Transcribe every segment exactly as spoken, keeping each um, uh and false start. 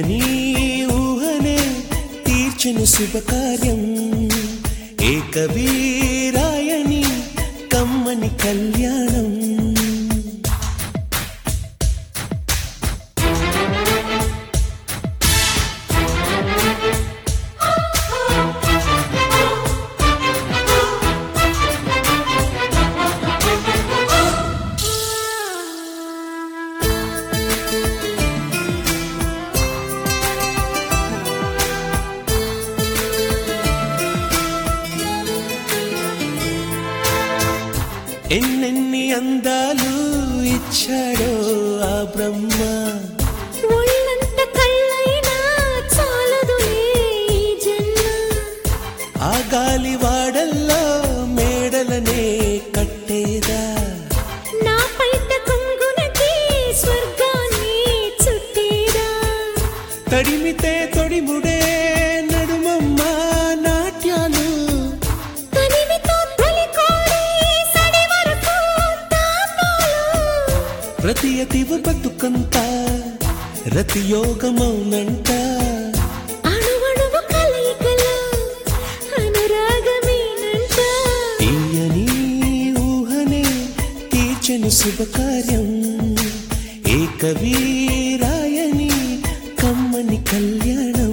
తీయని ఊహనే తీర్చెను శుభకార్యం ఏకవీరాయని కమ్మని కళ్యాణం ఎన్నెన్ని అందాలు ఇచ్చాడో ఆ బ్రహ్మ ఒళ్ళంత కళ్ళైనా చాలదులే ఈ జన్మ ఆ గాలి వాడల్లో మేడలనే కట్టేదా నా పైట కొంగునకి స్వర్గాన్ని చుట్టేదా తడిమితే తొడిముడే నడుమమ్మ నాట్యాలు తనివితో తొలికోడి సడి వరకు తాపాలు ప్రతి అతివ బతుకంత రతి యోగమౌనంట అణువణువు కలయికలో అనురాగమేనంట తీయని ఊహనే తీర్చెను శుభకార్యం ఏకవీరాయని కమ్మని కళ్యాణం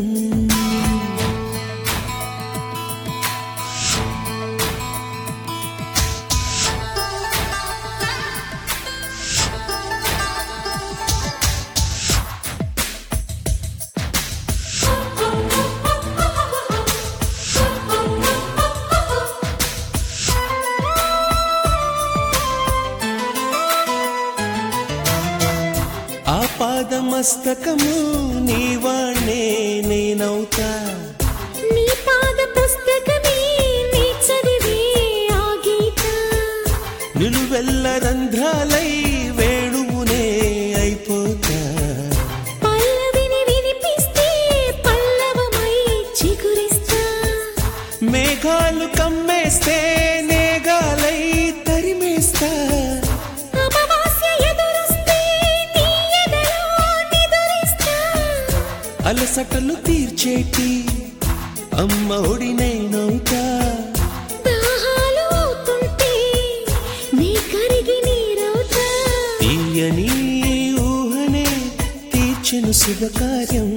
ఆపాదమస్తకము నీవాణ్ణే నేనవుతా నీ పాద పుస్తకమే నీ చదివే ఆ గీత నిలువెల్ల రంధ్రాలై వేణువునే అయిపోతా పల్లవిని వినిపిస్తే పల్లవమై చిగురిస్తా మేఘాలు కమ్మేస్తే నేగాలై తరిమేస్తా అమావాస్య ఎదురొస్తే నీ ఎదలో నిదురిస్తా అలసటలు తీర్చేటి అమ్మ ఒడి నేనవుతా దాహాలు అవుతుంటే నీ కరిగి నీరవుతా తీయని ఊహనే తీర్చెను శుభకార్యం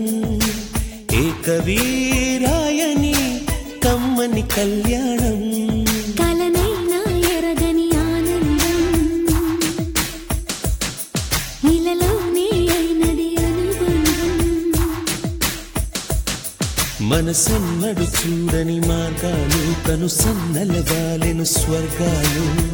ఏకవీరాయని కమ్మని కళ్యాణం కలనైనా ఎరగని ఆనందం ఇలలోనే అయినది అనుబంధం మనసన్నడు చూడని మార్గాలు కను సన్నలవాలెను స్వర్గాలు